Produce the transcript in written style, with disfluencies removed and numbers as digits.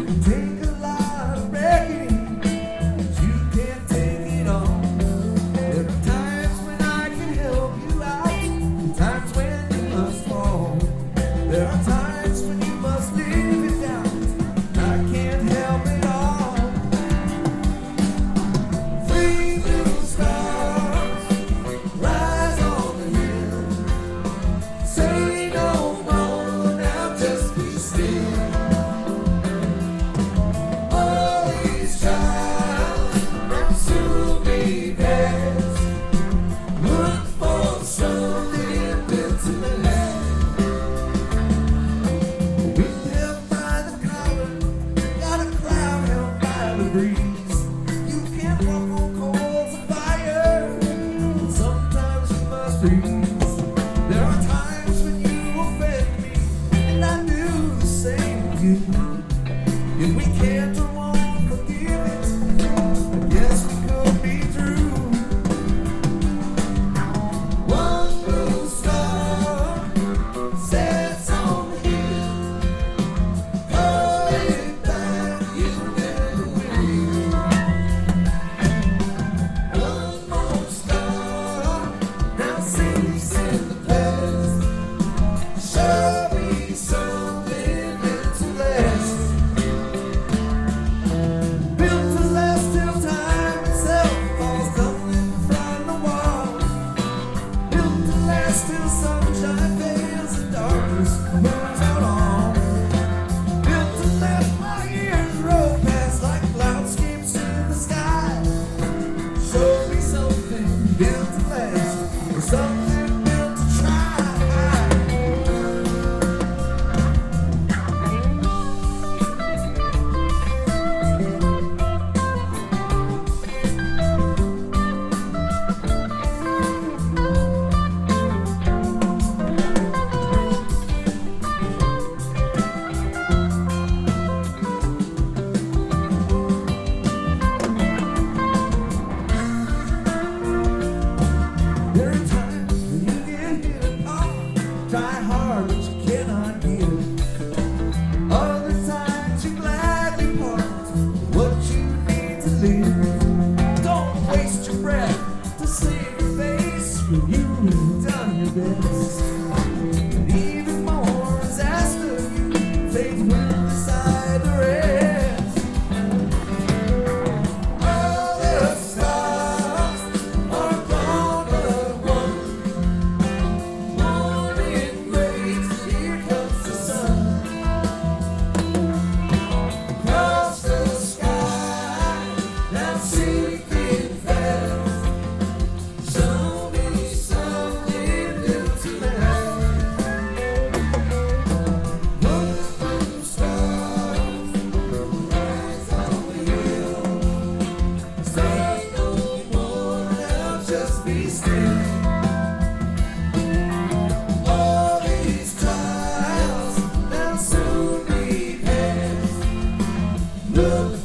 Take a lot of reckoning, but you can't take it all. There are times when I can help you out, and times when you must fall. There are times when you must live it down. I can't help it all. Three little stars rise on the hill. Say no more now, just be still. All these trials will soon be past. Look for something built to last. Wind held by the collar, got a cloud held by the breeze. You can't walk on coals of fire, sometimes you must freeze. There are times when you offend me, and I do the same to you. If we can't or won't forgive it, I guess we could be through. One blue star sets on the hill. Hold it back, you never will. One more star now sinks in the past. Show me something built to last. Built to last till time itself falls tumbling from the wall. Built to last till sunshine fails and darkness burns out all. Built to last my years roll past like cloudscapes in the sky. Show me something built to last, or something built to try. There are times when you get hit apart, try hard but you cannot give. Other times you gladly part what you need to live. Don't waste your breath to save your face when you've done your best. And even more is asked of you, faith will decide the rest. All the stars are gone but one. Morning breaks, here comes the sun. Across the sky, now sinking fast. Show me something built to last. One blue stars rise on the hill. Say no more now, just be still. All these trials now soon be past. Look